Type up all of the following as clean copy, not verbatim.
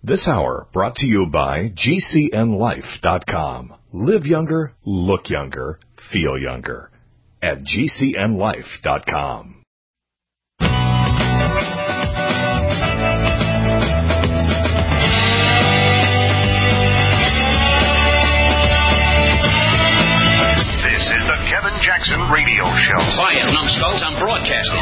This hour brought to you by GCNLife.com. Live younger, look younger, feel younger. At GCNLife.com. Kevin Jackson Radio Show. Quiet, numbskulls, I'm broadcasting.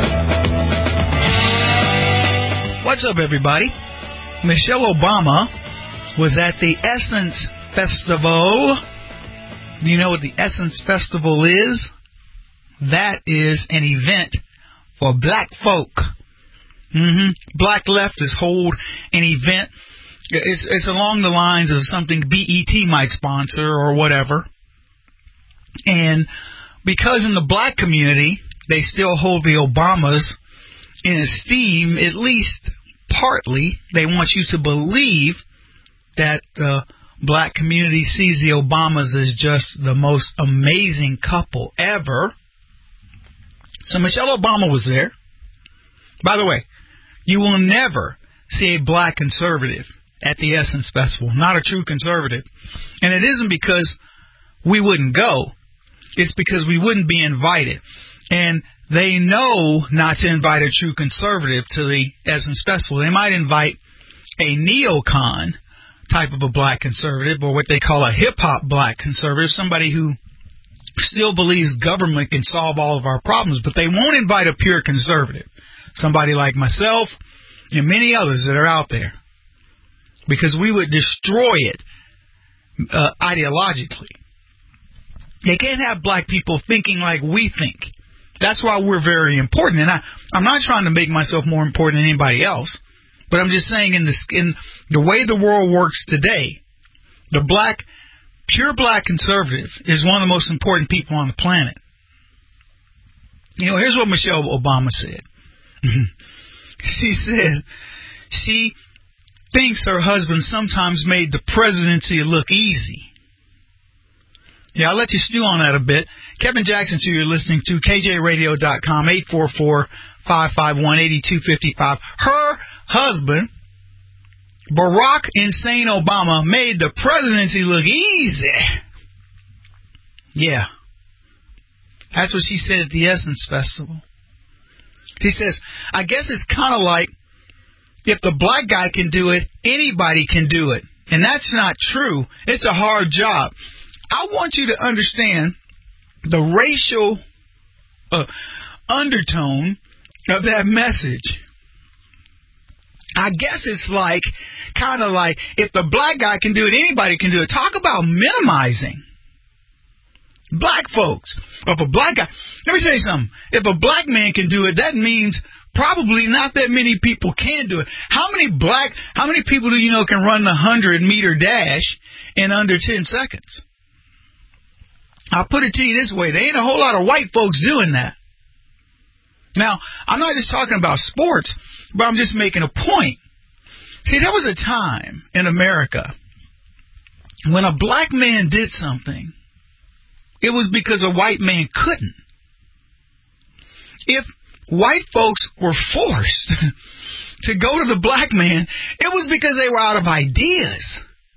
What's up, everybody? Michelle Obama was at the Essence Festival. Do you know what the Essence Festival is? That is an event for black folk. Black leftists hold an event. It's along the lines of something BET might sponsor or whatever. And because in the black community, they still hold the Obamas in esteem, at least partly, they want you to believe that the black community sees the Obamas as just the most amazing couple ever. So Michelle Obama was there. By the way, you will never see a black conservative at the Essence Festival, not a true conservative. And it isn't because we wouldn't go. It's because we wouldn't be invited. And they know not to invite a true conservative to the Essence Festival. They might invite a neocon type of a black conservative, or what they call a hip-hop black conservative, somebody who still believes government can solve all of our problems, but they won't invite a pure conservative, somebody like myself and many others that are out there, because we would destroy it ideologically. They can't have black people thinking like we think. That's why we're very important. And I'm not trying to make myself more important than anybody else, but I'm just saying in the way the world works today, the pure black conservative is one of the most important people on the planet. You know, here's what Michelle Obama said. She said she thinks her husband sometimes made the presidency look easy. Yeah, I'll let you stew on that a bit. Kevin Jackson, who you're listening to, KJRadio.com, 844-551-8255. Her husband, Barack Insane Obama, made the presidency look easy. Yeah. That's what she said at the Essence Festival. She says, I guess it's kind of like if the black guy can do it, anybody can do it. And that's not true. It's a hard job. I want you to understand the racial undertone of that message. I guess it's kind of like, if the black guy can do it, anybody can do it. Talk about minimizing black folks. If a black guy, let me tell you something. If a black man can do it, that means probably not that many people can do it. How many people do you know can run the 100-meter dash in under 10 seconds? I'll put it to you this way. There ain't a whole lot of white folks doing that. Now, I'm not just talking about sports, but I'm just making a point. See, there was a time in America when a black man did something, it was because a white man couldn't. If white folks were forced to go to the black man, it was because they were out of ideas.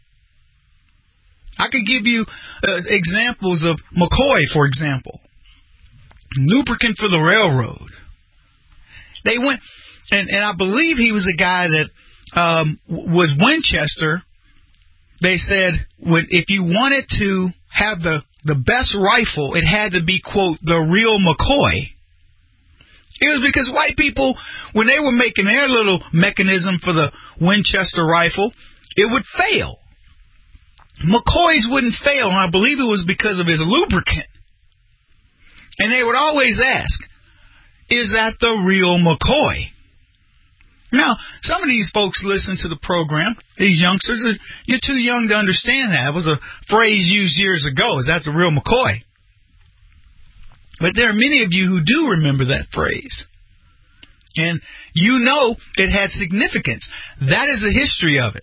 I could give you examples of McCoy, for example. Lubricant for the railroad. They went, and I believe he was a guy that was Winchester. They said, if you wanted to have the best rifle, it had to be, quote, the real McCoy. It was because white people, when they were making their little mechanism for the Winchester rifle, it would fail. McCoy's wouldn't fail, and I believe it was because of his lubricant. And they would always ask, is that the real McCoy? Now, some of these folks listen to the program, these youngsters, you're too young to understand that. It was a phrase used years ago, is that the real McCoy? But there are many of you who do remember that phrase. And you know it had significance. That is the history of it.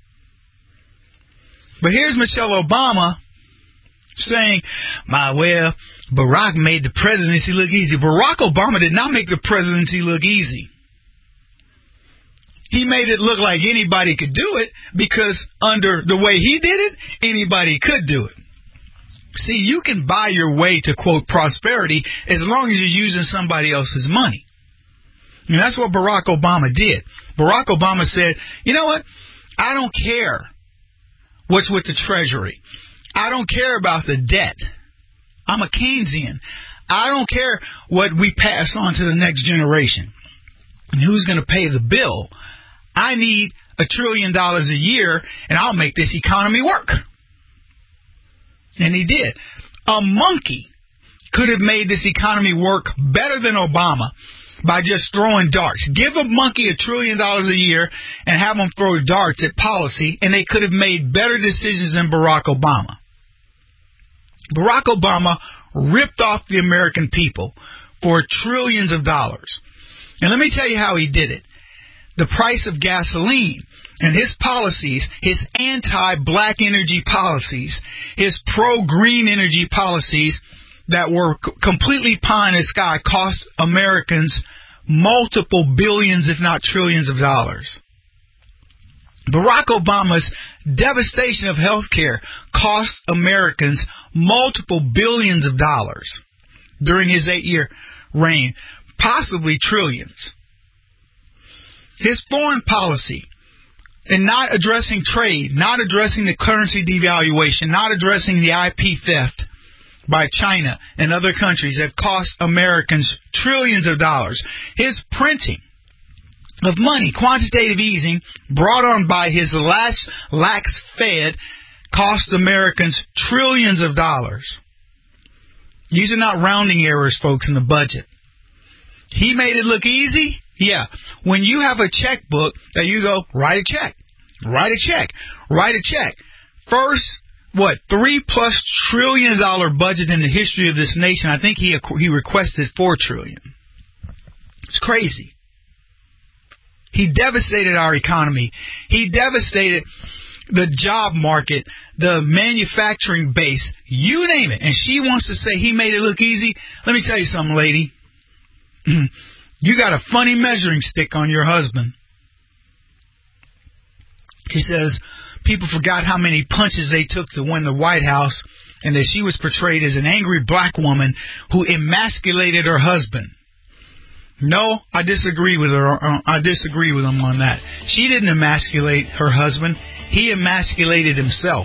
But here's Michelle Obama saying, Barack made the presidency look easy. Barack Obama did not make the presidency look easy. he made it look like anybody could do it because under the way he did it, anybody could do it. See, you can buy your way to, quote, prosperity as long as you're using somebody else's money. And that's what Barack Obama did. Barack Obama said, you know what? I don't care what's with the Treasury. I don't care about the debt. I'm a Keynesian. I don't care what we pass on to the next generation and who's going to pay the bill. I need $1 trillion a year, and I'll make this economy work. And he did. A monkey could have made this economy work better than Obama by just throwing darts. Give a monkey $1 trillion a year and have them throw darts at policy, and they could have made better decisions than Barack Obama. Barack Obama ripped off the American people for trillions of dollars. And let me tell you how he did it. The price of gasoline and his policies, his anti-black energy policies, his pro-green energy policies that were completely pie in the sky cost Americans multiple billions, if not trillions of dollars. Barack Obama's devastation of health care cost Americans multiple billions of dollars during his 8-year reign, possibly trillions. His foreign policy in not addressing trade, not addressing the currency devaluation, not addressing the IP theft by China and other countries that cost Americans trillions of dollars. His printing of money, quantitative easing, brought on by his lax Fed, cost Americans trillions of dollars. These are not rounding errors, folks, in the budget. He made it look easy. Yeah. When you have a checkbook that you go, write a check, write a check, write a check. First, $3+ trillion budget in the history of this nation. I think he requested $4 trillion. It's crazy. He devastated our economy. He devastated the job market, the manufacturing base, you name it. And she wants to say he made it look easy. Let me tell you something, lady. You got a funny measuring stick on your husband. He says people forgot how many punches they took to win the White House and that she was portrayed as an angry black woman who emasculated her husband. No, I disagree with her. I disagree with him on that. She didn't emasculate her husband. He emasculated himself.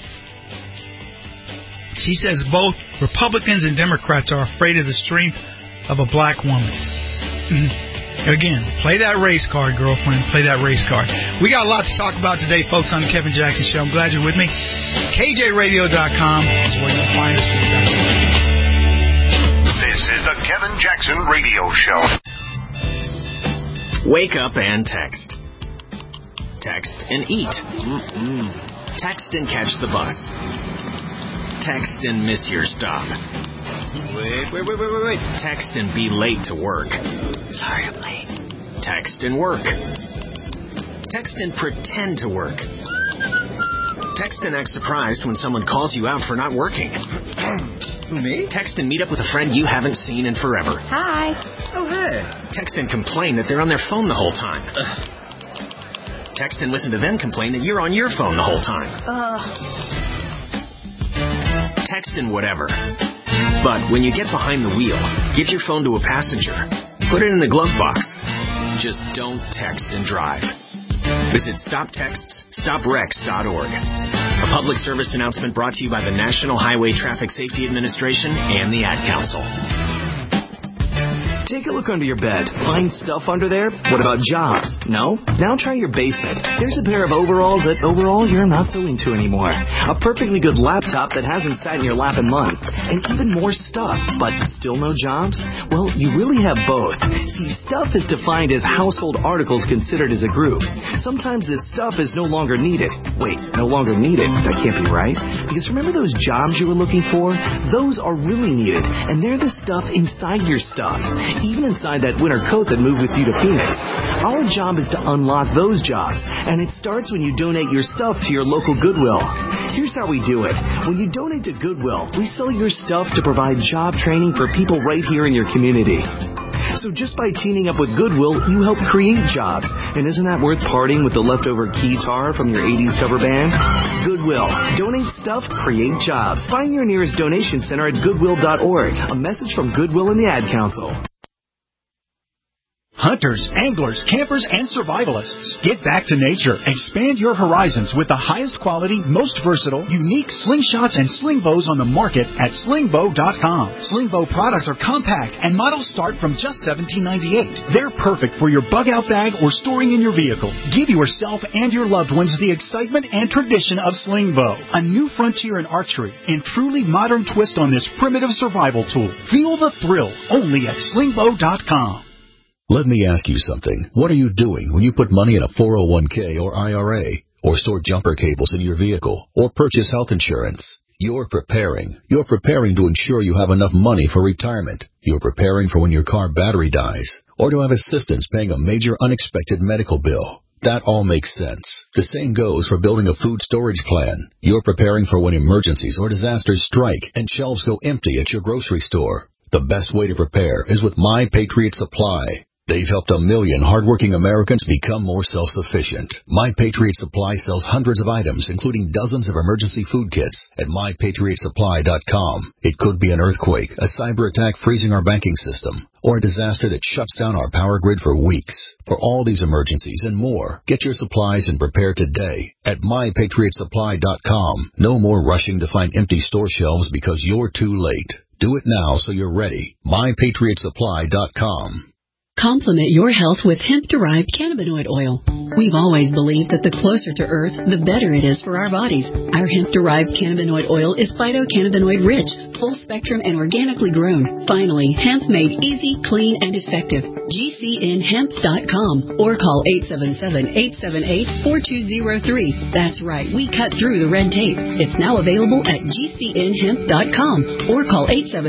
She says both Republicans and Democrats are afraid of the strength of a black woman. Again, play that race card, girlfriend. Play that race card. We got a lot to talk about today, folks, on the Kevin Jackson Show. I'm glad you're with me. KJRadio.com is where you'll find us. This is the Kevin Jackson Radio Show. Wake up and text. Text and eat. Text and catch the bus. Text and miss your stop. Wait. Text and be late to work. Sorry, I'm late. Text and work. Text and pretend to work. Text and act surprised when someone calls you out for not working. Me? Text and meet up with a friend you haven't seen in forever. Hi. Oh, hey. Text and complain that they're on their phone the whole time. Text and listen to them complain that you're on your phone the whole time. Text and whatever. But when you get behind the wheel, give your phone to a passenger. Put it in the glove box. Just don't text and drive. Visit StopTextsStopWrecks.org. A public service announcement brought to you by the National Highway Traffic Safety Administration and the Ad Council. Take a look under your bed. Find stuff under there? What about jobs? No? Now try your basement. There's a pair of overalls that overall you're not so into anymore. A perfectly good laptop that hasn't sat in your lap in months. And even more stuff. But still no jobs? Well, you really have both. See, stuff is defined as household articles considered as a group. Sometimes this stuff is no longer needed. Wait, no longer needed? That can't be right. Because remember those jobs you were looking for? Those are really needed. And they're the stuff inside your stuff. Even inside that winter coat that moved with you to Phoenix. Our job is to unlock those jobs, and it starts when you donate your stuff to your local Goodwill. Here's how we do it. When you donate to Goodwill, we sell your stuff to provide job training for people right here in your community. So just by teaming up with Goodwill, you help create jobs. And isn't that worth parting with the leftover guitar from your 80s cover band? Goodwill. Donate stuff, create jobs. Find your nearest donation center at goodwill.org. A message from Goodwill and the Ad Council. Hunters, anglers, campers, and survivalists. Get back to nature. Expand your horizons with the highest quality, most versatile, unique slingshots and sling bows on the market at slingbow.com. Slingbow products are compact and models start from just $17.98. They're perfect for your bug-out bag or storing in your vehicle. Give yourself and your loved ones the excitement and tradition of Slingbow, a new frontier in archery and truly modern twist on this primitive survival tool. Feel the thrill only at slingbow.com. Let me ask you something. What are you doing when you put money in a 401k or IRA, or store jumper cables in your vehicle, or purchase health insurance? You're preparing. You're preparing to ensure you have enough money for retirement. You're preparing for when your car battery dies, or to have assistance paying a major unexpected medical bill. That all makes sense. The same goes for building a food storage plan. You're preparing for when emergencies or disasters strike and shelves go empty at your grocery store. The best way to prepare is with My Patriot Supply. They've helped 1 million hardworking Americans become more self-sufficient. My Patriot Supply sells hundreds of items, including dozens of emergency food kits at MyPatriotSupply.com. It could be an earthquake, a cyber attack freezing our banking system, or a disaster that shuts down our power grid for weeks. For all these emergencies and more, get your supplies and prepare today at MyPatriotSupply.com. No more rushing to find empty store shelves because you're too late. Do it now so you're ready. MyPatriotSupply.com. Complement your health with hemp-derived cannabinoid oil. We've always believed that the closer to Earth, the better it is for our bodies. Our hemp-derived cannabinoid oil is phytocannabinoid-rich, full-spectrum, and organically grown. Finally, hemp made easy, clean, and effective. GCNhemp.com or call 877-878-4203. That's right, we cut through the red tape. It's now available at GCNhemp.com or call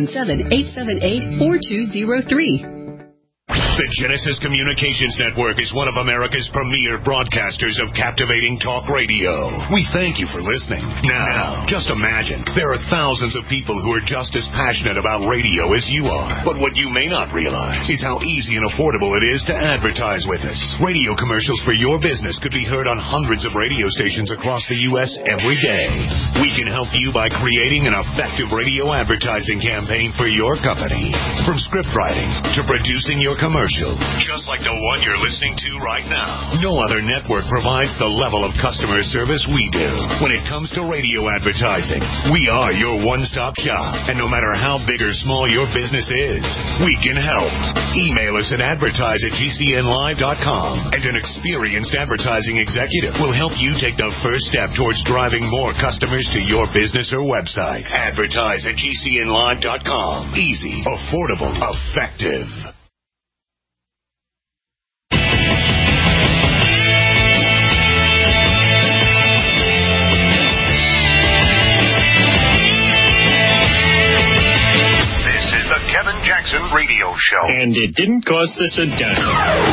877-878-4203. The Genesis Communications Network is one of America's premier broadcasters of captivating talk radio. We thank you for listening. Now, just imagine, there are thousands of people who are just as passionate about radio as you are. But what you may not realize is how easy and affordable it is to advertise with us. Radio commercials for your business could be heard on hundreds of radio stations across the U.S. every day. We can help you by creating an effective radio advertising campaign for your company. From script writing to producing your commercial, just like the one you're listening to right now. No other network provides the level of customer service we do. When it comes to radio advertising, we are your one-stop shop. And no matter how big or small your business is, we can help. Email us at advertise@GCNlive.com, and an experienced advertising executive will help you take the first step towards driving more customers to your business or website. Advertise@GCNlive.com. Easy, affordable, effective. Kevin Jackson Radio Show. And it didn't cost us a dime.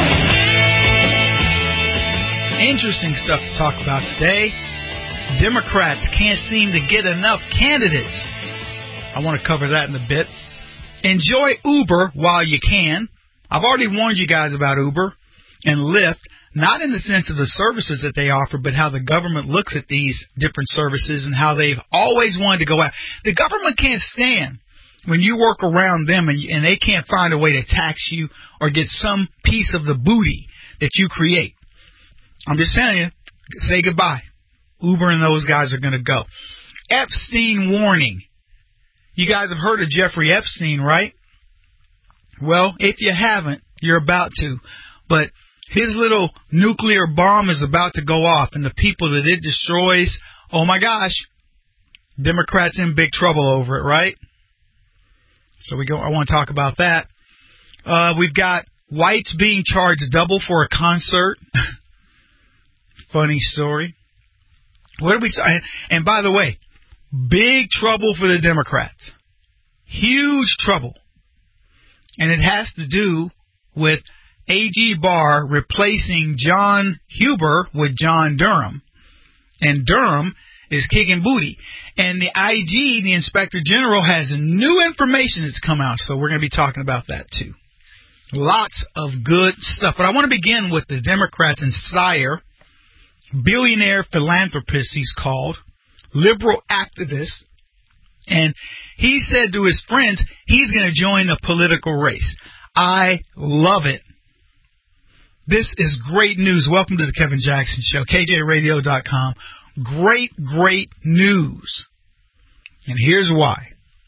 Interesting stuff to talk about today. Democrats can't seem to get enough candidates. I want to cover that in a bit. Enjoy Uber while you can. I've already warned you guys about Uber and Lyft, not in the sense of the services that they offer, but how the government looks at these different services and how they've always wanted to go out. The government can't stand when you work around them and they can't find a way to tax you or get some piece of the booty that you create. I'm just telling you, say goodbye. Uber and those guys are going to go. Epstein warning. You guys have heard of Jeffrey Epstein, right? Well, if you haven't, you're about to. But his little nuclear bomb is about to go off, and the people that it destroys, oh my gosh, Democrats in big trouble over it, right? So I want to talk about that. We've got whites being charged double for a concert. Funny story. What are we? And by the way, big trouble for the Democrats. Huge trouble. And it has to do with A.G. Barr replacing John Huber with John Durham. And Durham is kicking booty. And the IG, the Inspector General, has new information that's come out, so we're going to be talking about that too. Lots of good stuff. But I want to begin with the Democrats and Steyer, billionaire philanthropist he's called, liberal activist. And he said to his friends he's going to join the political race. I love it. This is great news. Welcome to the Kevin Jackson Show, KJRadio.com. Great news. And here's why.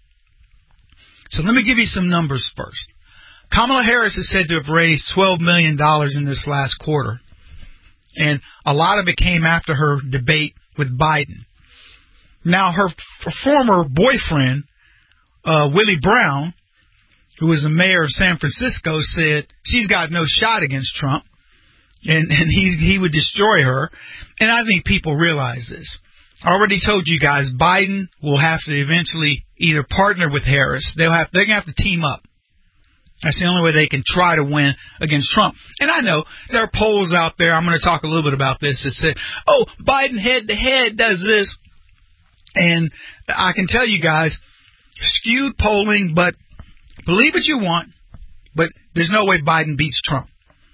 So let me give you some numbers first. Kamala Harris is said to have raised $12 million in this last quarter. And a lot of it came after her debate with Biden. Now, her former boyfriend, Willie Brown, who was the mayor of San Francisco, said she's got no shot against Trump, and he would destroy her. And I think people realize this. I already told you guys Biden will have to eventually either partner with Harris. They're going to have to team up. That's the only way they can try to win against Trump. And I know there are polls out there. I'm going to talk a little bit about this that said, oh, Biden head-to-head does this. And I can tell you guys, skewed polling, but believe what you want, but there's no way Biden beats Trump.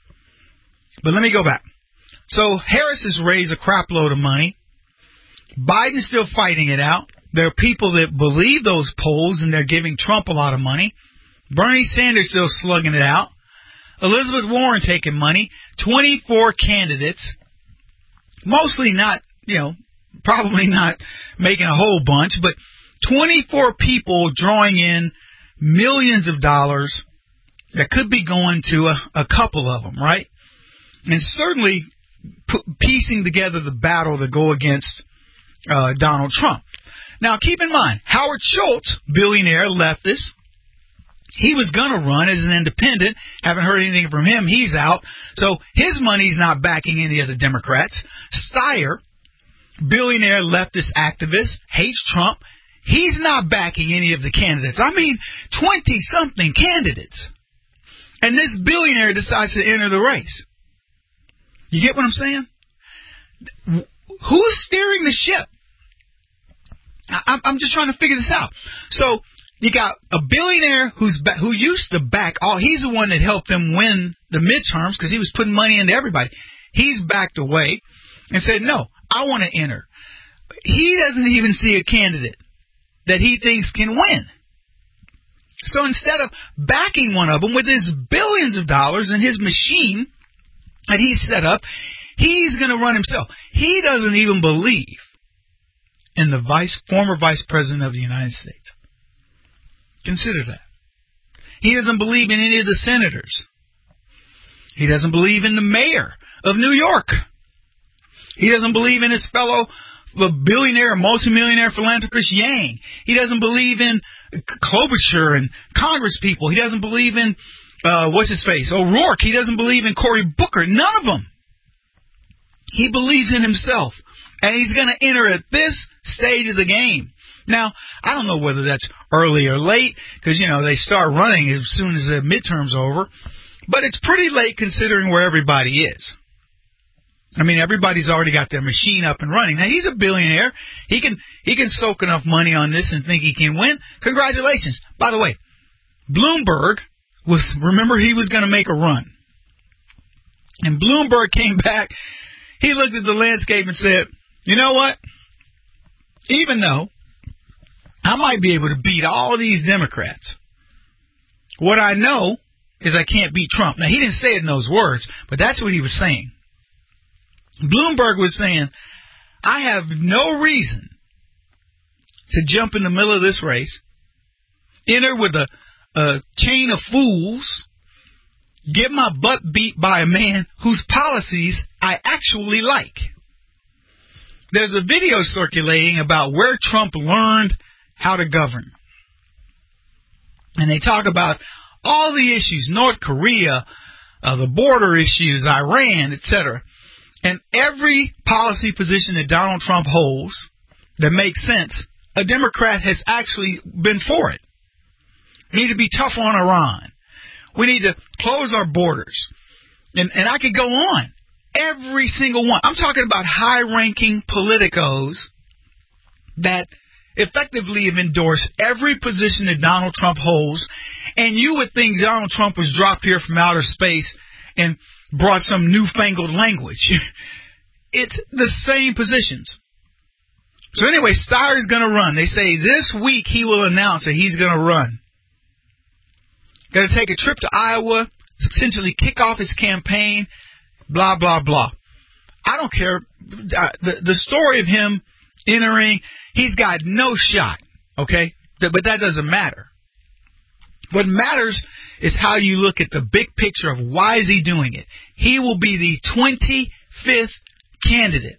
But let me go back. So Harris has raised a crap load of money. Biden's still fighting it out. There are people that believe those polls, and they're giving Trump a lot of money. Bernie Sanders still slugging it out. Elizabeth Warren taking money. 24 candidates. Mostly not, probably not making a whole bunch, but 24 people drawing in millions of dollars that could be going to a couple of them, right? And certainly piecing together the battle to go against Donald Trump. Now, keep in mind, Howard Schultz, billionaire leftist, he was going to run as an independent. Haven't heard anything from him. He's out. So his money's not backing any of the Democrats. Steyer, billionaire leftist activist, hates Trump. He's not backing any of the candidates. I mean, 20-something candidates. And this billionaire decides to enter the race. You get what I'm saying? Who's steering the ship? I'm just trying to figure this out. So you got a billionaire who used to back all. He's the one that helped them win the midterms because he was putting money into everybody. He's backed away and said, no, I want to enter. He doesn't even see a candidate that he thinks can win. So instead of backing one of them with his billions of dollars and his machine that he's set up, he's going to run himself. He doesn't even believe in the former vice president of the United States. Consider that. He doesn't believe in any of the senators. He doesn't believe in the mayor of New York. He doesn't believe in his fellow billionaire, multimillionaire philanthropist Yang. He doesn't believe in Klobuchar and Congress people. He doesn't believe in, O'Rourke. He doesn't believe in Cory Booker. None of them. He believes in himself. And he's going to enter at this stage of the game. Now, I don't know whether that's early or late, because, they start running as soon as the midterm's over. But it's pretty late considering where everybody is. I mean, everybody's already got their machine up and running. Now, he's a billionaire. He can soak enough money on this and think he can win. Congratulations. By the way, Bloomberg remember he was going to make a run. And Bloomberg came back. He looked at the landscape and said, you know what? Even though I might be able to beat all these Democrats, what I know is I can't beat Trump. Now, he didn't say it in those words, but that's what he was saying. Bloomberg was saying, I have no reason to jump in the middle of this race, enter with a chain of fools, get my butt beat by a man whose policies I actually like. There's a video circulating about where Trump learned how to govern. And they talk about all the issues, North Korea, the border issues, Iran, etc. And every policy position that Donald Trump holds that makes sense, a Democrat has actually been for it. We need to be tougher on Iran. We need to close our borders. And I could go on. Every single one. I'm talking about high-ranking politicos that effectively have endorsed every position that Donald Trump holds, and you would think Donald Trump was dropped here from outer space and brought some newfangled language. It's the same positions. So anyway, Steyer's going to run. They say this week he will announce that he's going to run. Going to take a trip to Iowa, potentially kick off his campaign, blah, blah, blah. I don't care. The story of him entering, he's got no shot, okay? But that doesn't matter. What matters is how you look at the big picture of why is he doing it. He will be the 25th candidate.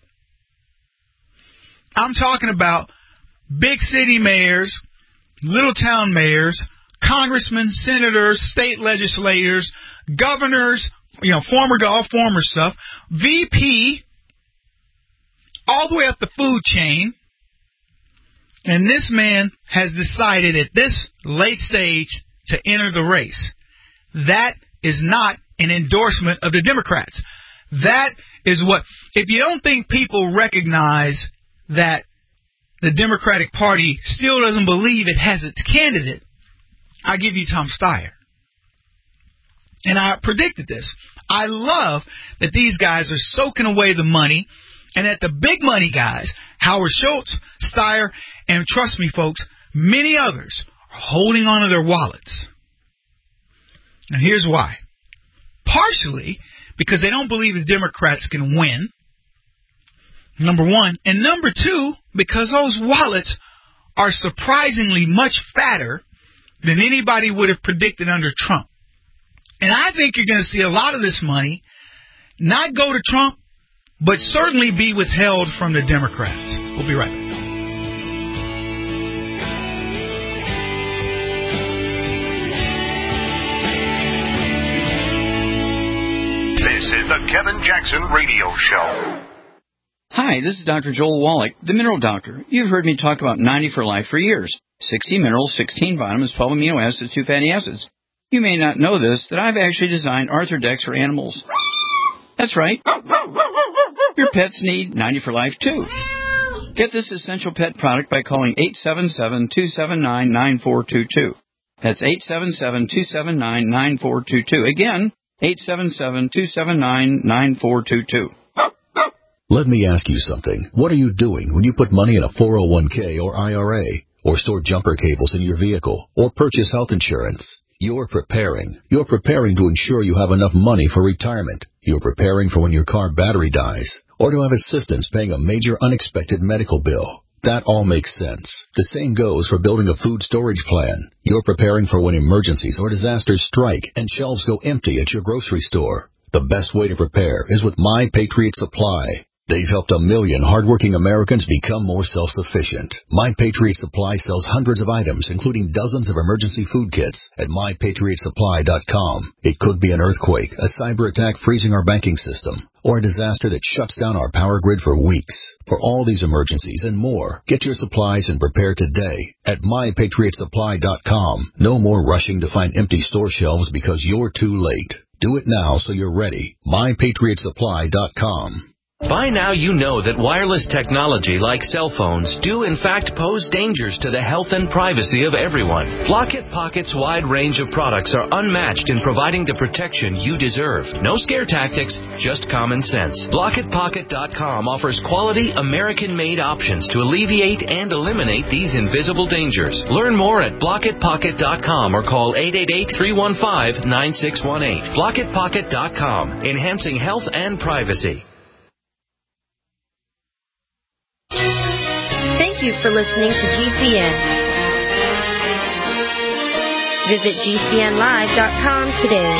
I'm talking about big city mayors, little town mayors, congressmen, senators, state legislators, governors, former stuff, VP, all the way up the food chain. And this man has decided at this late stage to enter the race. That is not an endorsement of the Democrats. That is what, if you don't think people recognize that the Democratic Party still doesn't believe it has its candidate, I give you Tom Steyer. And I predicted this. I love that these guys are soaking away the money, and that the big money guys, Howard Schultz, Steyer, and trust me, folks, many others are holding on to their wallets. And here's why. Partially because they don't believe the Democrats can win, number one. And number two, because those wallets are surprisingly much fatter than anybody would have predicted under Trump. And I think you're going to see a lot of this money not go to Trump, but certainly be withheld from the Democrats. We'll be right back. This is the Kevin Jackson Radio Show. Hi, this is Dr. Joel Wallach, the Mineral Doctor. You've heard me talk about 90 for Life for years. 60 minerals, 16 vitamins, 12 amino acids, 2 fatty acids. You may not know this, that I've actually designed Arthrodex for animals. That's right. Your pets need 90 for Life, too. Get this essential pet product by calling 877-279-9422. That's 877-279-9422. Again, 877-279-9422. Let me ask you something. What are you doing when you put money in a 401k or IRA, or store jumper cables in your vehicle, or purchase health insurance? You're preparing. You're preparing to ensure you have enough money for retirement. You're preparing for when your car battery dies, or to have assistance paying a major unexpected medical bill. That all makes sense. The same goes for building a food storage plan. You're preparing for when emergencies or disasters strike and shelves go empty at your grocery store. The best way to prepare is with My Patriot Supply. They've helped 1 million hardworking Americans become more self-sufficient. My Patriot Supply sells hundreds of items, including dozens of emergency food kits at MyPatriotSupply.com. It could be an earthquake, a cyber attack freezing our banking system, or a disaster that shuts down our power grid for weeks. For all these emergencies and more, get your supplies and prepare today at MyPatriotSupply.com. No more rushing to find empty store shelves because you're too late. Do it now so you're ready. MyPatriotSupply.com. By now you know that wireless technology like cell phones do in fact pose dangers to the health and privacy of everyone. Block-It Pocket's wide range of products are unmatched in providing the protection you deserve. No scare tactics, just common sense. BlockItPocket.com offers quality American-made options to alleviate and eliminate these invisible dangers. Learn more at BlockItPocket.com or call 888-315-9618. BlockItPocket.com, enhancing health and privacy. Thank you for listening to GCN. Visit GCNlive.com today.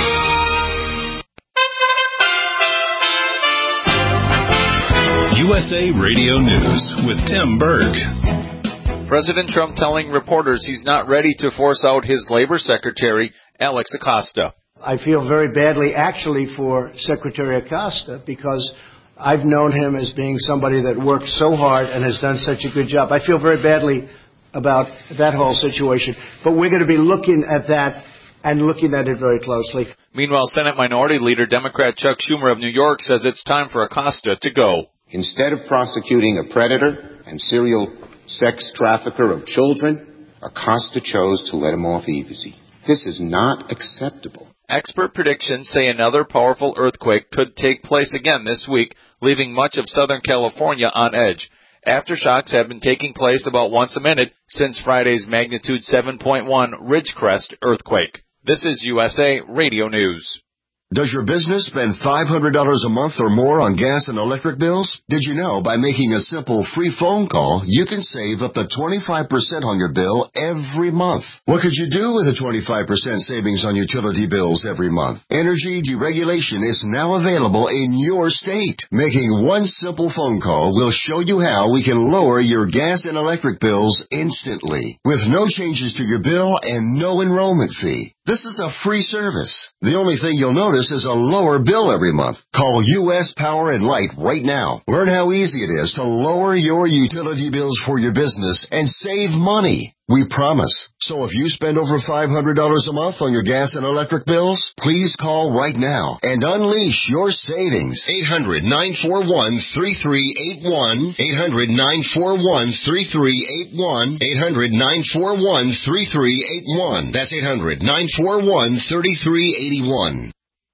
USA Radio News with Tim Berg. President Trump telling reporters he's not ready to force out his labor secretary, Alex Acosta. I feel very badly, actually, for Secretary Acosta because I've known him as being somebody that worked so hard and has done such a good job. I feel very badly about that whole situation. But we're going to be looking at that and looking at it very closely. Meanwhile, Senate Minority Leader Democrat Chuck Schumer of New York says it's time for Acosta to go. Instead of prosecuting a predator and serial sex trafficker of children, Acosta chose to let him off easy. This is not acceptable. Expert predictions say another powerful earthquake could take place again this week, leaving much of Southern California on edge. Aftershocks have been taking place about once a minute since Friday's magnitude 7.1 Ridgecrest earthquake. This is USA Radio News. Does your business spend $500 a month or more on gas and electric bills? Did you know by making a simple free phone call, you can save up to 25% on your bill every month? What could you do with a 25% savings on utility bills every month? Energy deregulation is now available in your state. Making one simple phone call will show you how we can lower your gas and electric bills instantly, with no changes to your bill and no enrollment fee. This is a free service. The only thing you'll notice is a lower bill every month. Call U.S. Power and Light right now. Learn how easy it is to lower your utility bills for your business and save money. We promise. So if you spend over $500 a month on your gas and electric bills, please call right now and unleash your savings. 800-941-3381. 800-941-3381. 800-941-3381. That's 800-941-3381.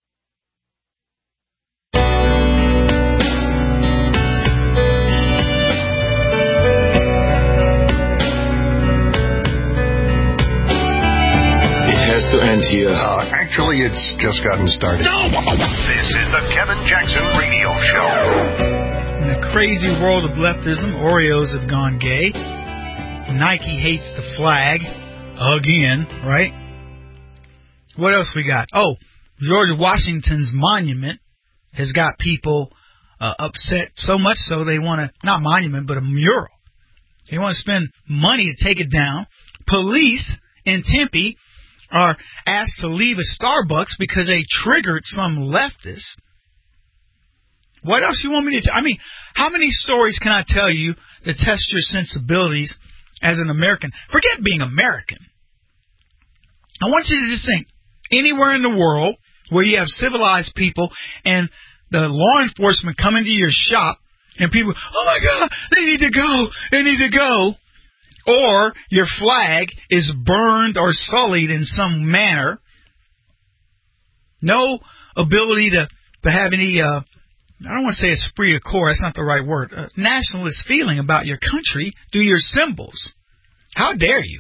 Has to end here. Actually, it's just gotten started. No! This is the Kevin Jackson Radio Show. In the crazy world of leftism, Oreos have gone gay. Nike hates the flag again, right? What else we got? Oh, George Washington's monument has got people upset so much so they want to, not monument, but a mural. They want to spend money to take it down. Police in Tempe are asked to leave a Starbucks because they triggered some leftist. What else you want me to I mean, how many stories can I tell you that test your sensibilities as an American? Forget being American. I want you to just think, anywhere in the world where you have civilized people and the law enforcement come into your shop and people, oh my God, they need to go. Or your flag is burned or sullied in some manner. No ability to have any, I don't want to say esprit de corps, that's not the right word, nationalist feeling about your country through your symbols. How dare you?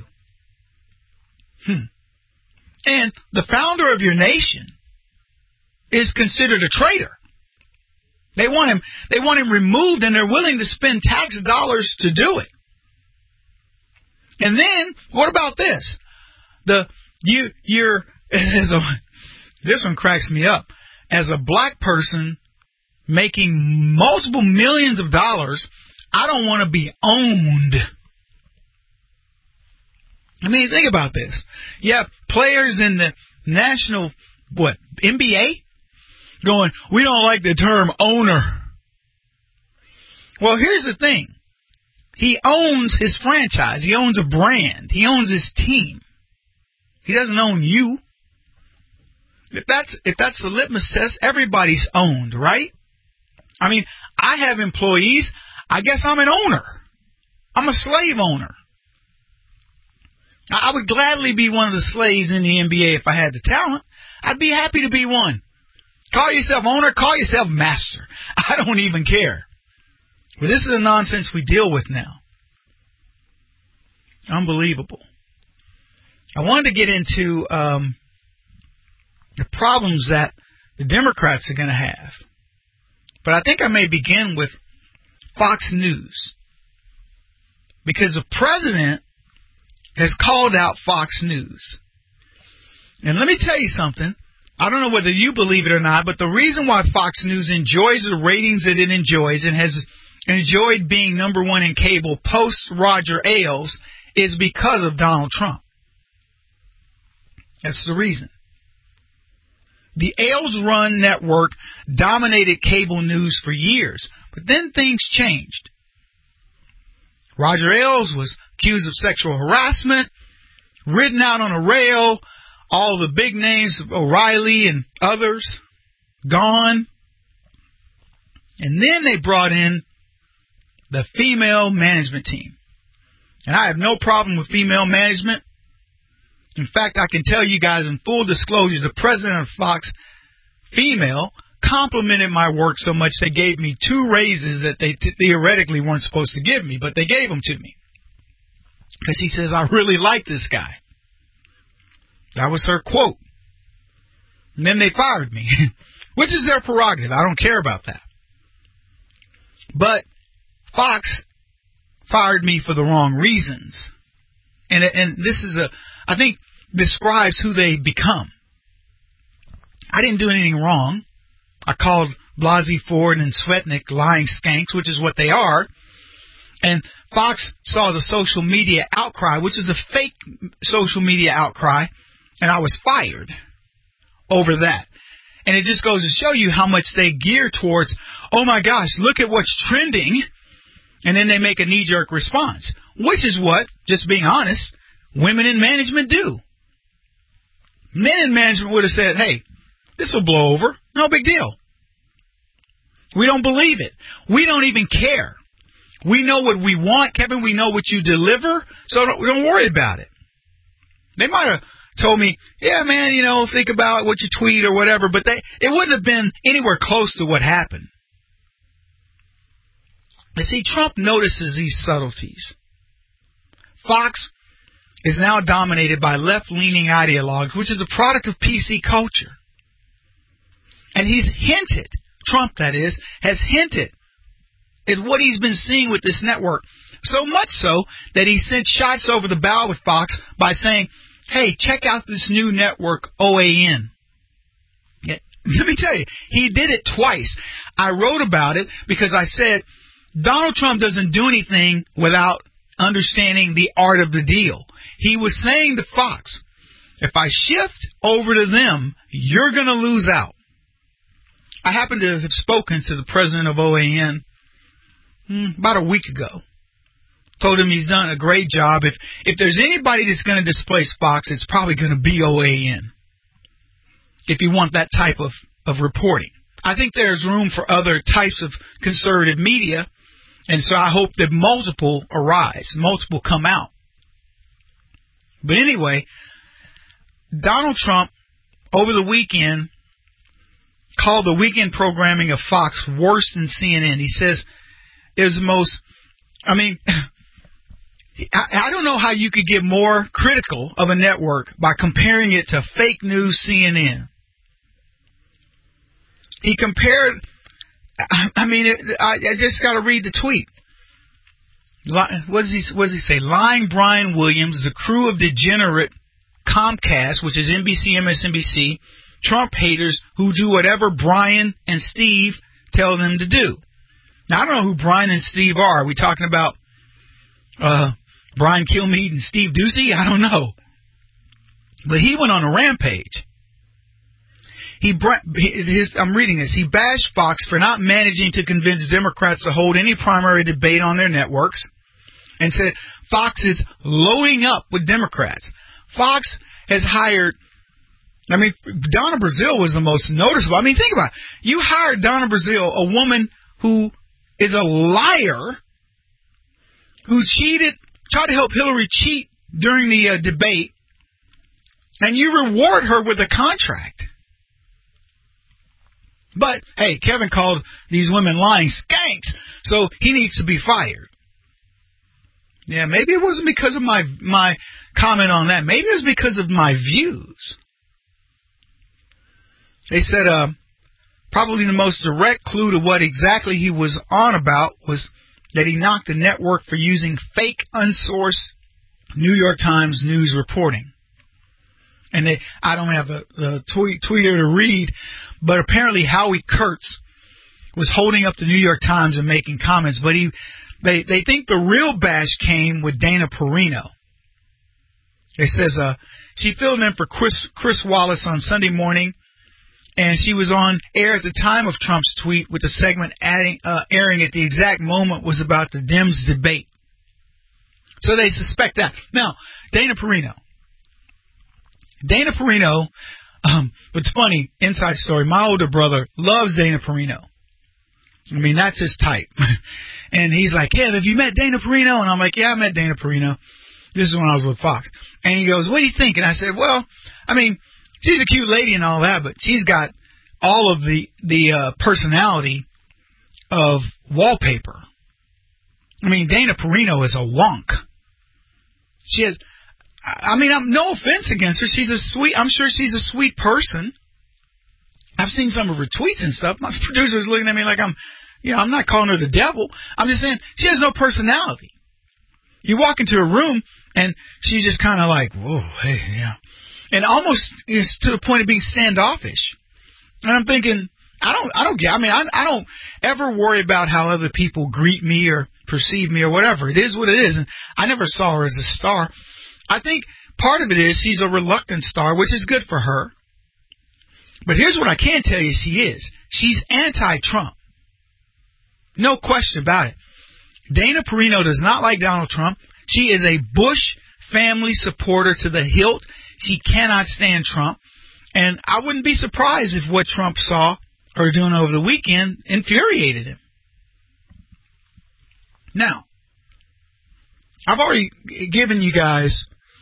And the founder of your nation is considered a traitor. They want him removed, and they're willing to spend tax dollars to do it. And then, what about this? This one cracks me up. As a black person making multiple millions of dollars, I don't want to be owned. I mean, think about this. You have players in the national, NBA? Going, we don't like the term owner. Well, here's the thing. He owns his franchise. He owns a brand. He owns his team. He doesn't own you. If that's the litmus test, everybody's owned, right? I mean, I have employees. I guess I'm an owner. I'm a slave owner. I would gladly be one of the slaves in the NBA if I had the talent. I'd be happy to be one. Call yourself owner, call yourself master. I don't even care. But this is the nonsense we deal with now. Unbelievable. I wanted to get into the problems that the Democrats are going to have. But I think I may begin with Fox News. Because the president has called out Fox News. And let me tell you something. I don't know whether you believe it or not, but the reason why Fox News enjoys the ratings that it enjoys and has enjoyed being number one in cable post Roger Ailes is because of Donald Trump. That's the reason. The Ailes-run network dominated cable news for years, but then things changed. Roger Ailes was accused of sexual harassment, ridden out on a rail, all the big names, O'Reilly and others, gone. And then they brought in the female management team. And I have no problem with female management. In fact, I can tell you guys in full disclosure, the president of Fox, female, complimented my work so much they gave me 2 raises that they theoretically weren't supposed to give me, but they gave them to me. Because she says, I really like this guy. That was her quote. And then they fired me, which is their prerogative. I don't care about that. But Fox fired me for the wrong reasons. And this is I think, describes who they become. I didn't do anything wrong. I called Blasey Ford and Svetnik lying skanks, which is what they are. And Fox saw the social media outcry, which is a fake social media outcry, and I was fired over that. And it just goes to show you how much they gear towards, oh my gosh, look at what's trending, and then they make a knee-jerk response, which is what, just being honest, women in management do. Men in management would have said, hey, this will blow over. No big deal. We don't believe it. We don't even care. We know what we want, Kevin. We know what you deliver, so don't worry about it. They might have told me, yeah, man, think about what you tweet or whatever, but it wouldn't have been anywhere close to what happened. You see, Trump notices these subtleties. Fox is now dominated by left-leaning ideologues, which is a product of PC culture. And he's hinted, Trump that is, has hinted at what he's been seeing with this network. So much so that he sent shots over the bow with Fox by saying, hey, check out this new network, OAN. Yeah, let me tell you, he did it twice. I wrote about it because I said, Donald Trump doesn't do anything without understanding the art of the deal. He was saying to Fox, if I shift over to them, you're going to lose out. I happened to have spoken to the president of OAN about a week ago. Told him he's done a great job. If there's anybody that's going to displace Fox, it's probably going to be OAN. If you want that type of reporting. I think there's room for other types of conservative media, and so I hope that multiple arise, multiple come out. But anyway, Donald Trump, over the weekend, called the weekend programming of Fox worse than CNN. He says it was the most, I don't know how you could get more critical of a network by comparing it to fake news CNN. He compared, I just got to read the tweet. What does he say? Lying Brian Williams, the crew of degenerate Comcast, which is NBC, MSNBC, Trump haters who do whatever Brian and Steve tell them to do. Now, I don't know who Brian and Steve are. Are we talking about Brian Kilmeade and Steve Doocy? I don't know. But he went on a rampage. I'm reading this. He bashed Fox for not managing to convince Democrats to hold any primary debate on their networks and said Fox is loading up with Democrats. Fox has hired, Donna Brazile was the most noticeable. Think about it. You hired Donna Brazile, a woman who is a liar, who tried to help Hillary cheat during the debate, and you reward her with a contract. But, hey, Kevin called these women lying skanks, so he needs to be fired. Yeah, maybe it wasn't because of my comment on that. Maybe it was because of my views. They said probably the most direct clue to what exactly he was on about was that he knocked the network for using fake, unsourced New York Times news reporting. And I don't have a tweeter to read, but apparently Howie Kurtz was holding up the New York Times and making comments. But they think the real bash came with Dana Perino. It says she filled in for Chris Wallace on Sunday morning, and she was on air at the time of Trump's tweet with the segment airing at the exact moment was about the Dems debate. So they suspect that. Now, Dana Perino, it's funny, inside story, my older brother loves Dana Perino. That's his type. And he's like, yeah, have you met Dana Perino? And I'm like, yeah, I met Dana Perino. This is when I was with Fox. And he goes, what do you think? And I said, well, I mean, she's a cute lady and all that, but she's got all of the personality of wallpaper. I mean, Dana Perino is a wonk. She has, I mean, no offense against her. I'm sure she's a sweet person. I've seen some of her tweets and stuff. My producer's looking at me like I'm not calling her the devil. I'm just saying she has no personality. You walk into a room and she's just kind of like, whoa, hey, yeah. And almost is to the point of being standoffish. And I'm thinking, I don't ever worry about how other people greet me or perceive me or whatever. It is what it is. And I never saw her as a star. I think part of it is she's a reluctant star, which is good for her. But here's what I can tell you she is. She's anti-Trump. No question about it. Dana Perino does not like Donald Trump. She is a Bush family supporter to the hilt. She cannot stand Trump. And I wouldn't be surprised if what Trump saw her doing over the weekend infuriated him. Now, I've already given you guys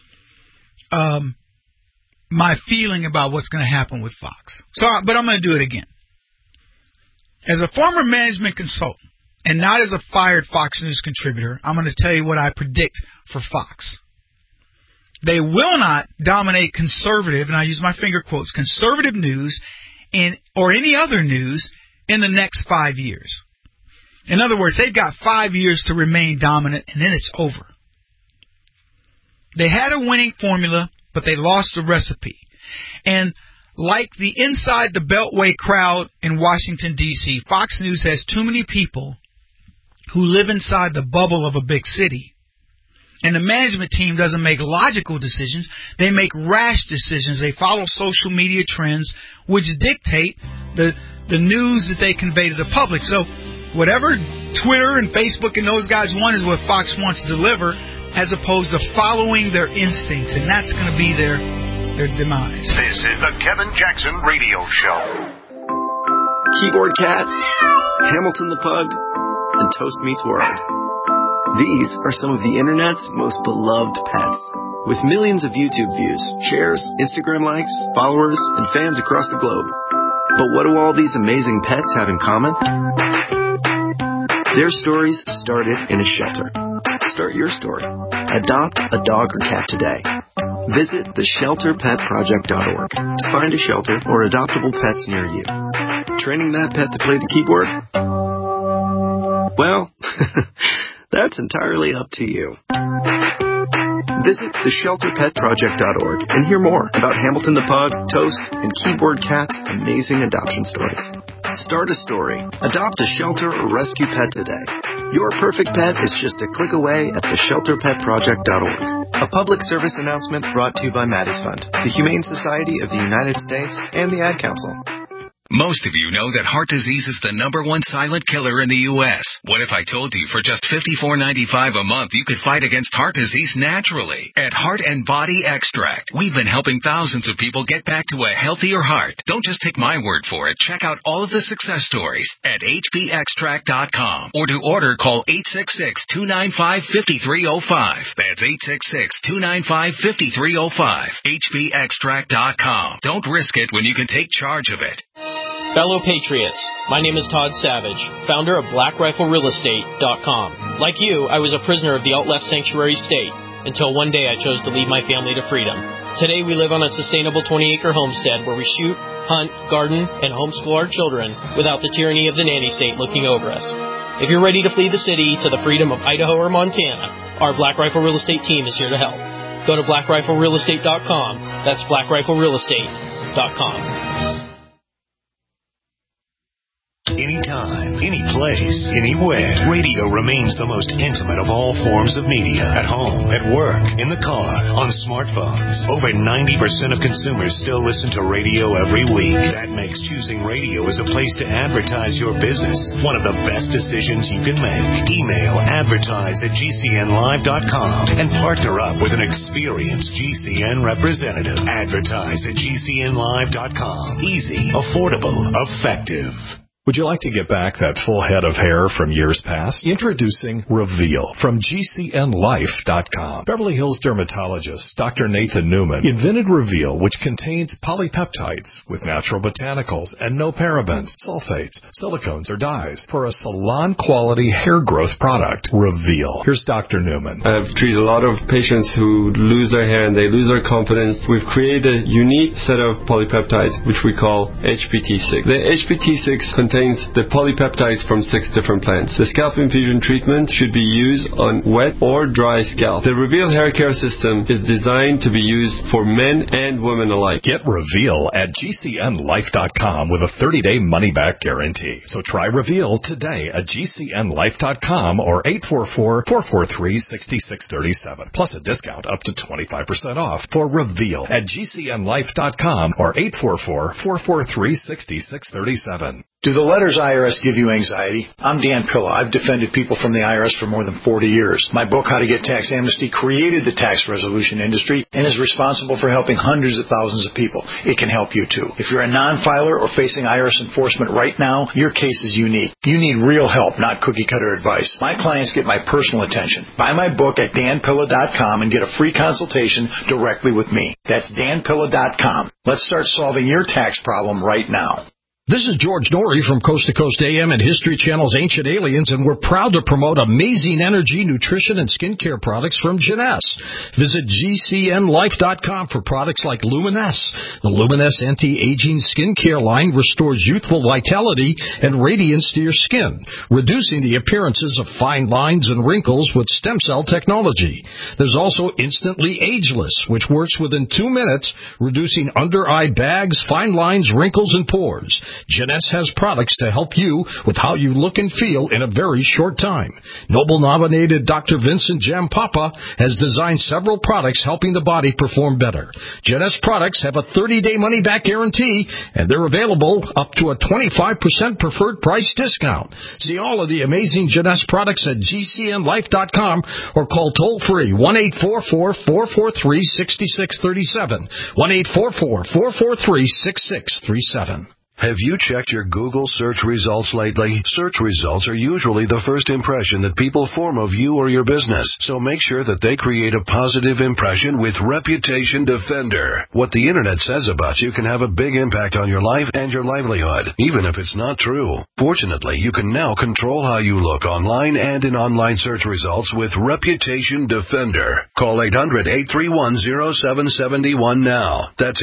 my feeling about what's going to happen with Fox. But I'm going to do it again. As a former management consultant, and not as a fired Fox News contributor, I'm going to tell you what I predict for Fox. They will not dominate conservative, and I use my finger quotes, conservative news or any other news in the next 5 years. In other words, they've got 5 years to remain dominant, and then it's over. They had a winning formula, but they lost the recipe. And like the inside the Beltway crowd in Washington, D.C., Fox News has too many people who live inside the bubble of a big city. And the management team doesn't make logical decisions. They make rash decisions. They follow social media trends, which dictate the news that they convey to the public. So whatever Twitter and Facebook and those guys want is what Fox wants to deliver, as opposed to following their instincts. And that's going to be their demise. This is the Kevin Jackson Radio Show. Keyboard Cat, Hamilton the Pug, and Toast Meets World. These are some of the internet's most beloved pets. With millions of YouTube views, shares, Instagram likes, followers, and fans across the globe. But what do all these amazing pets have in common? Their stories started in a shelter. Start your story. Adopt a dog or cat today. Visit theshelterpetproject.org to find a shelter or adoptable pets near you. Training that pet to play the keyboard? Well, that's entirely up to you. Visit theshelterpetproject.org and hear more about Hamilton the Pug, Toast, and Keyboard Cat's amazing adoption stories. Start a story. Adopt a shelter or rescue pet today. Your perfect pet is just a click away at theshelterpetproject.org. A public service announcement brought to you by Maddie's Fund, the Humane Society of the United States, and the Ad Council. Most of you know that heart disease is the #1 silent killer in the U.S. What if I told you for just $54.95 a month you could fight against heart disease naturally? At Heart and Body Extract, we've been helping thousands of people get back to a healthier heart. Don't just take my word for it. Check out all of the success stories at hbextract.com. Or to order, call 866-295-5305. That's 866-295-5305. hbextract.com. Don't risk it when you can take charge of it. Fellow Patriots, my name is Todd Savage, founder of BlackRifleRealEstate.com. Like you, I was a prisoner of the alt-left sanctuary state until one day I chose to lead my family to freedom. Today we live on a sustainable 20-acre homestead where we shoot, hunt, garden, and homeschool our children without the tyranny of the nanny state looking over us. If you're ready to flee the city to the freedom of Idaho or Montana, our Black Rifle Real Estate team is here to help. Go to BlackRifleRealEstate.com. That's BlackRifleRealEstate.com. Anytime, any place, anywhere, radio remains the most intimate of all forms of media. At home, at work, in the car, on smartphones. Over 90% of consumers still listen to radio every week. That makes choosing radio as a place to advertise your business one of the best decisions you can make. Email advertise@gcnlive.com and partner up with an experienced GCN representative. Advertise@gcnlive.com. Easy, affordable, effective. Would you like to get back that full head of hair from years past? Introducing Reveal from GCNLife.com. Beverly Hills dermatologist Dr. Nathan Newman invented Reveal, which contains polypeptides with natural botanicals and no parabens, sulfates, silicones, or dyes for a salon-quality hair growth product. Reveal. Here's Dr. Newman. I've treated a lot of patients who lose their hair and they lose their confidence. We've created a unique set of polypeptides, which we call HPT6. The HPT6 contains the polypeptides from 6 different plants. The scalp infusion treatment should be used on wet or dry scalp. The Reveal hair care system is designed to be used for men and women alike. Get Reveal at GCNLife.com with a 30-day money-back guarantee. So try Reveal today at GCNLife.com or 844-443-6637. Plus a discount up to 25% off for Reveal at GCNLife.com or 844-443-6637. Do the letters IRS give you anxiety? I'm Dan Pilla. I've defended people from the IRS for more than 40 years. My book, How to Get Tax Amnesty, created the tax resolution industry and is responsible for helping hundreds of thousands of people. It can help you too. If you're a non-filer or facing IRS enforcement right now, your case is unique. You need real help, not cookie-cutter advice. My clients get my personal attention. Buy my book at danpilla.com and get a free consultation directly with me. That's danpilla.com. Let's start solving your tax problem right now. This is George Norrie from Coast to Coast AM and History Channel's Ancient Aliens, and we're proud to promote amazing energy, nutrition, and skincare products from Jeunesse. Visit GCNLife.com for products like Luminesse. The Luminesse anti-aging skincare line restores youthful vitality and radiance to your skin, reducing the appearances of fine lines and wrinkles with stem cell technology. There's also Instantly Ageless, which works within 2 minutes, reducing under-eye bags, fine lines, wrinkles, and pores. Jeunesse has products to help you with how you look and feel in a very short time. Nobel-nominated Dr. Vincent Jampapa has designed several products helping the body perform better. Jeunesse products have a 30-day money-back guarantee, and they're available up to a 25% preferred price discount. See all of the amazing Jeunesse products at GCNLife.com or call toll-free 1-844-443-6637, 1-844-443-6637. Have you checked your Google search results lately? Search results are usually the first impression that people form of you or your business, so make sure that they create a positive impression with Reputation Defender. What the Internet says about you can have a big impact on your life and your livelihood, even if it's not true. Fortunately, you can now control how you look online and in online search results with Reputation Defender. Call 800-831-0771 now. That's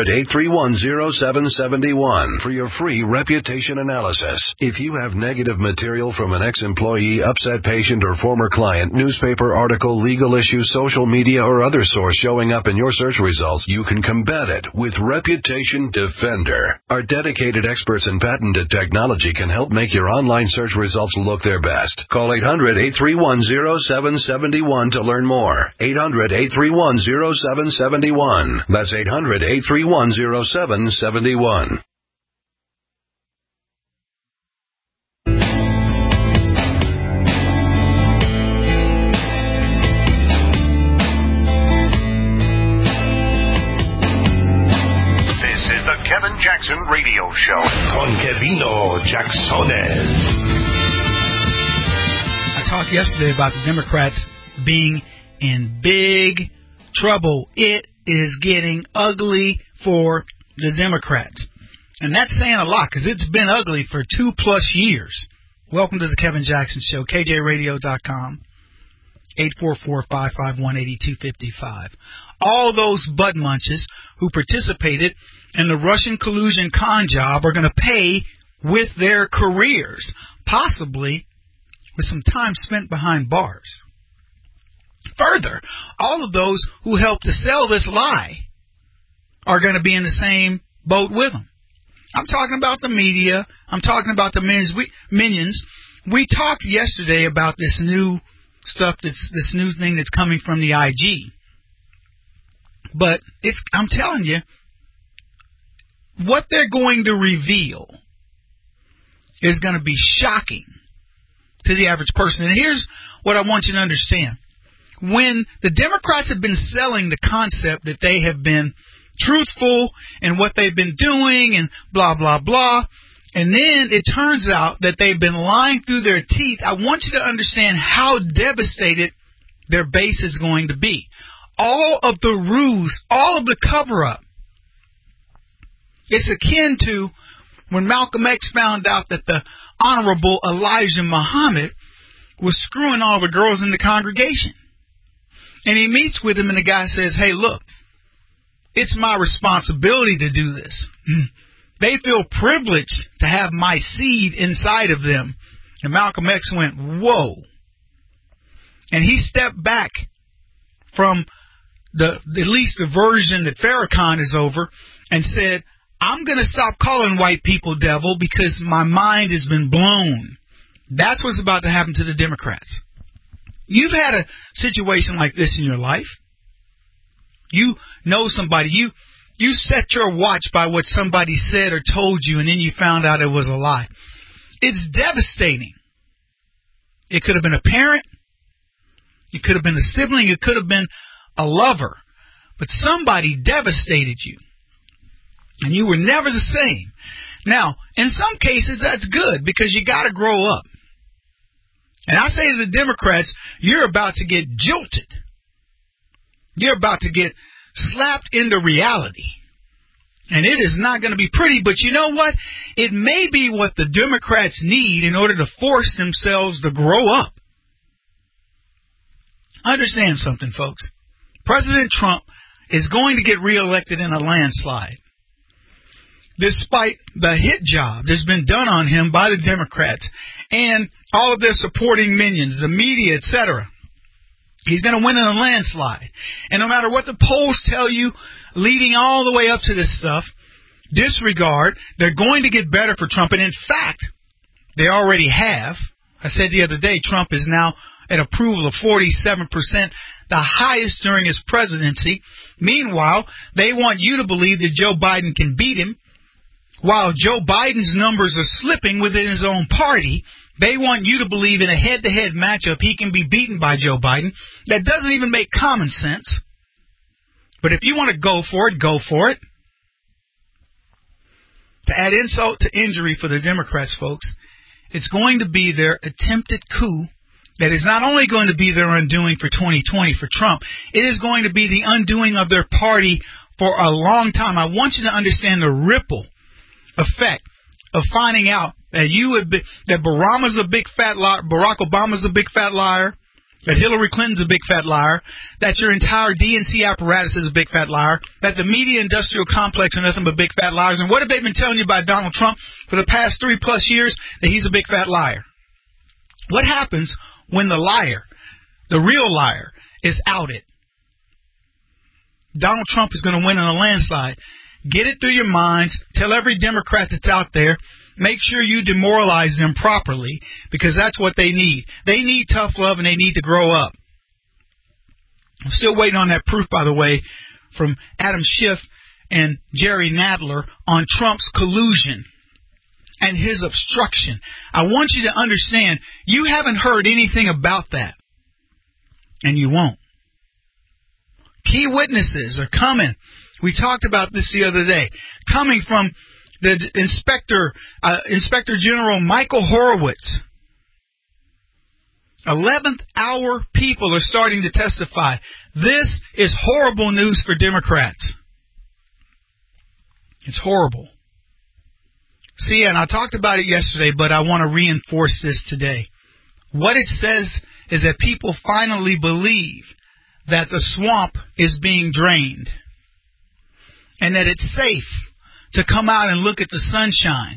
800-831-0771. For your free reputation analysis. If you have negative material from an ex-employee, upset patient, or former client, newspaper article, legal issue, social media, or other source showing up in your search results, you can combat it with Reputation Defender. Our dedicated experts in patented technology can help make your online search results look their best. Call 800-831-0771 to learn more. 800-831-0771. That's 800-831-0771. Kevin Jackson Radio Show con Kevino Jacksones. I talked yesterday about the Democrats being in big trouble. It is getting ugly for the Democrats. And that's saying a lot because it's been ugly for 2+ years. Welcome to the Kevin Jackson Show, KJRadio.com, 844-551-8255. All those butt munches who participated in the Russian collusion con job are going to pay with their careers, possibly with some time spent behind bars. Further, all of those who helped to sell this lie are going to be in the same boat with them. I'm talking about the media. I'm talking about the minions. We talked yesterday about this new stuff, this new thing that's coming from the IG. But I'm telling you, what they're going to reveal is going to be shocking to the average person. And here's what I want you to understand. When the Democrats have been selling the concept that they have been truthful in what they've been doing and blah, blah, blah, And then it turns out that they've been lying through their teeth. I want you to understand how devastated their base is going to be. All of the ruse, all of the cover-up. It's akin to when Malcolm X found out that the Honorable Elijah Muhammad was screwing all the girls in the congregation. And he meets with him, and the guy says, hey, look, it's my responsibility to do this. They feel privileged to have my seed inside of them. And Malcolm X went, whoa. And he stepped back from at least the version that Farrakhan is over and said, I'm going to stop calling white people devil because my mind has been blown. That's what's about to happen to the Democrats. You've had a situation like this in your life. You know somebody. You set your watch by what somebody said or told you, and then you found out it was a lie. It's devastating. It could have been a parent. It could have been a sibling. It could have been a lover. But somebody devastated you. And you were never the same. Now, in some cases, that's good because you got to grow up. And I say to the Democrats, you're about to get jilted. You're about to get slapped into reality. And it is not going to be pretty, but you know what? It may be what the Democrats need in order to force themselves to grow up. Understand something, folks. President Trump is going to get reelected in a landslide. Despite the hit job that's been done on him by the Democrats and all of their supporting minions, the media, etc., he's going to win in a landslide. And no matter what the polls tell you, leading all the way up to this stuff, disregard, they're going to get better for Trump. And in fact, they already have. I said the other day, Trump is now at approval of 47%, the highest during his presidency. Meanwhile, they want you to believe that Joe Biden can beat him. While Joe Biden's numbers are slipping within his own party, they want you to believe in a head-to-head matchup he can be beaten by Joe Biden. That doesn't even make common sense. But if you want to go for it, go for it. To add insult to injury for the Democrats, folks, it's going to be their attempted coup that is not only going to be their undoing for 2020 for Trump, it is going to be the undoing of their party for a long time. I want you to understand the ripple effect of finding out that that Barack Obama's a big fat liar, that Hillary Clinton's a big fat liar, that your entire DNC apparatus is a big fat liar, that the media industrial complex are nothing but big fat liars. And what have they been telling you about Donald Trump for the past 3+ years? That he's a big fat liar. What happens when the liar, the real liar, is outed? Donald Trump is going to win in a landslide. Get it through your minds. Tell every Democrat that's out there, make sure you demoralize them properly, because that's what they need. They need tough love, and they need to grow up. I'm still waiting on that proof, by the way, from Adam Schiff and Jerry Nadler on Trump's collusion and his obstruction. I want you to understand, you haven't heard anything about that, and you won't. Key witnesses are coming. We talked about this the other day. Coming from the Inspector General Michael Horowitz. 11th hour people are starting to testify. This is horrible news for Democrats. It's horrible. See, and I talked about it yesterday, but I want to reinforce this today. What it says is that people finally believe that the swamp is being drained and that it's safe to come out and look at the sunshine.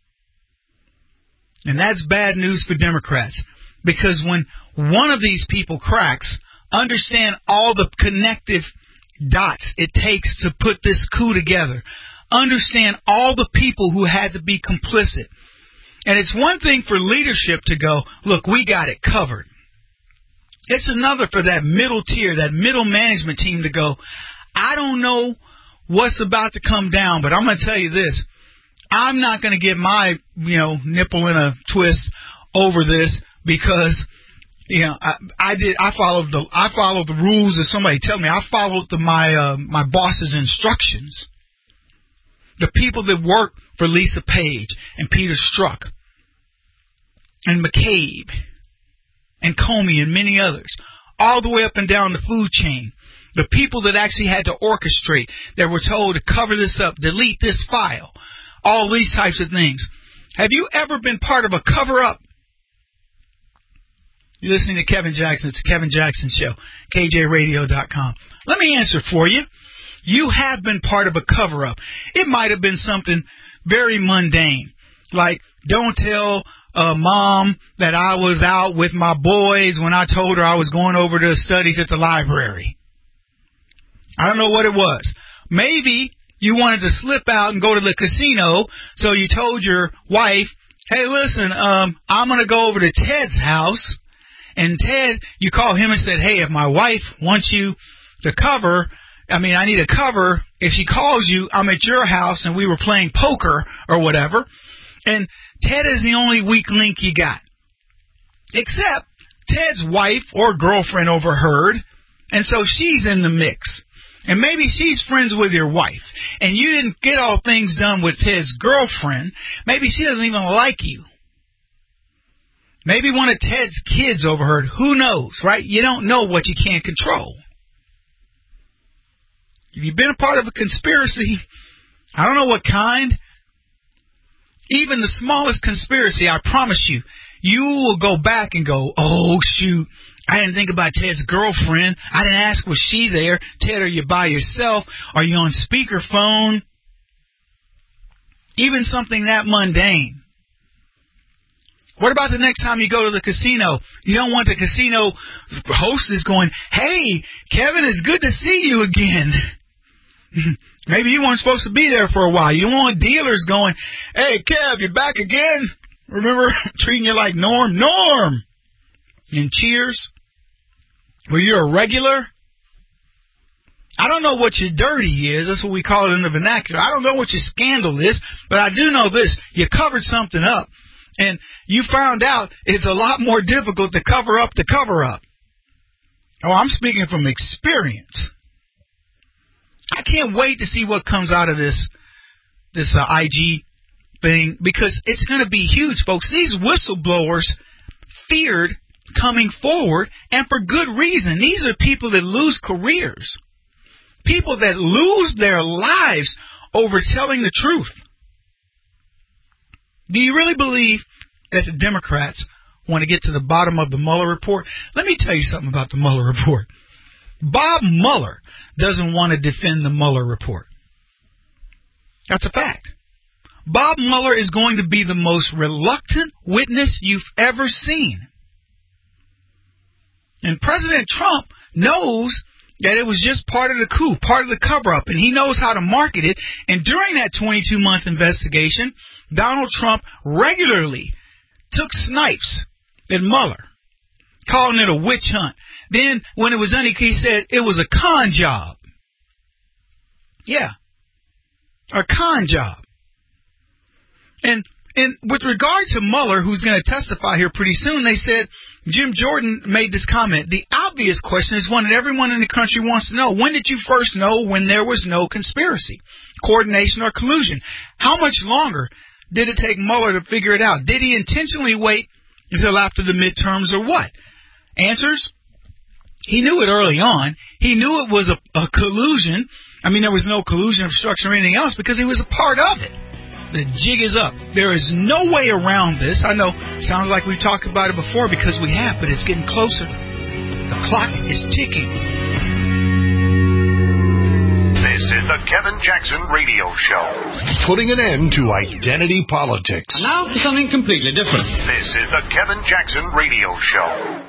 And that's bad news for Democrats, because when one of these people cracks, understand all the connective dots it takes to put this coup together. Understand all the people who had to be complicit. And it's one thing for leadership to go, look, we got it covered. It's another for that middle tier, that middle management team to go, I don't know what's about to come down, but I'm going to tell you this. I'm not going to get my, nipple in a twist over this, because, I followed the rules that somebody tell me. I followed my boss's instructions. the people that work for Lisa Page and Peter Strzok and McCabe and Comey and many others, all the way up and down the food chain, the people that actually had to orchestrate, that were told to cover this up, delete this file, all these types of things. Have you ever been part of a cover-up? You're listening to Kevin Jackson. It's the Kevin Jackson Show, KJRadio.com. Let me answer for you. You have been part of a cover-up. It might have been something very mundane, like don't tell Mom that I was out with my boys when I told her I was going over to studies at the library. I don't know what it was. Maybe you wanted to slip out and go to the casino, so you told your wife, hey, listen, I'm going to go over to Ted's house. And Ted, you call him and said, hey, if my wife wants you to cover, I need a cover. If she calls you, I'm at your house and we were playing poker or whatever. And Ted is the only weak link you got. Except Ted's wife or girlfriend overheard, and so she's in the mix. And maybe she's friends with your wife, and you didn't get all things done with Ted's girlfriend. Maybe she doesn't even like you. Maybe one of Ted's kids overheard. Who knows, right? You don't know what you can't control. If you've been a part of a conspiracy, I don't know what kind, even the smallest conspiracy, I promise you, you will go back and go, oh, shoot, I didn't think about Ted's girlfriend. I didn't ask, was she there? Ted, are you by yourself? Are you on speakerphone? Even something that mundane. What about the next time you go to the casino? You don't want the casino hostess going, hey, Kevin, it's good to see you again. Maybe you weren't supposed to be there for a while. You don't want dealers going, hey, Kev, you're back again? Remember treating you like Norm? Norm! And Cheers? Were you a regular? I don't know what your dirty is. That's what we call it in the vernacular. I don't know what your scandal is, but I do know this. You covered something up. And you found out it's a lot more difficult to cover up the cover-up. Oh, I'm speaking from experience. I can't wait to see what comes out of this IG thing, because it's going to be huge, folks. These whistleblowers feared coming forward, and for good reason. These are people that lose careers, people that lose their lives over telling the truth. Do you really believe that the Democrats want to get to the bottom of the Mueller report? Let me tell you something about the Mueller report. Bob Mueller doesn't want to defend the Mueller report. That's a fact. Bob Mueller is going to be the most reluctant witness you've ever seen. And President Trump knows that it was just part of the coup, part of the cover-up, and he knows how to market it. And during that 22-month investigation, Donald Trump regularly took snipes at Mueller, calling it a witch hunt. Then, when it was done, he said it was a con job. Yeah, a con job. And with regard to Mueller, who's going to testify here pretty soon, they said, Jim Jordan made this comment. The obvious question is one that everyone in the country wants to know. When did you first know when there was no conspiracy, coordination, or collusion? How much longer did it take Mueller to figure it out? Did he intentionally wait until after the midterms or what? Answers? He knew it early on. He knew it was a collusion. There was no collusion, obstruction, or anything else because he was a part of it. The jig is up. There is no way around this. I know, sounds like we've talked about it before because we have, but it's getting closer. The clock is ticking. This is the Kevin Jackson Radio Show. Putting an end to identity politics. Now for something completely different. This is the Kevin Jackson Radio Show.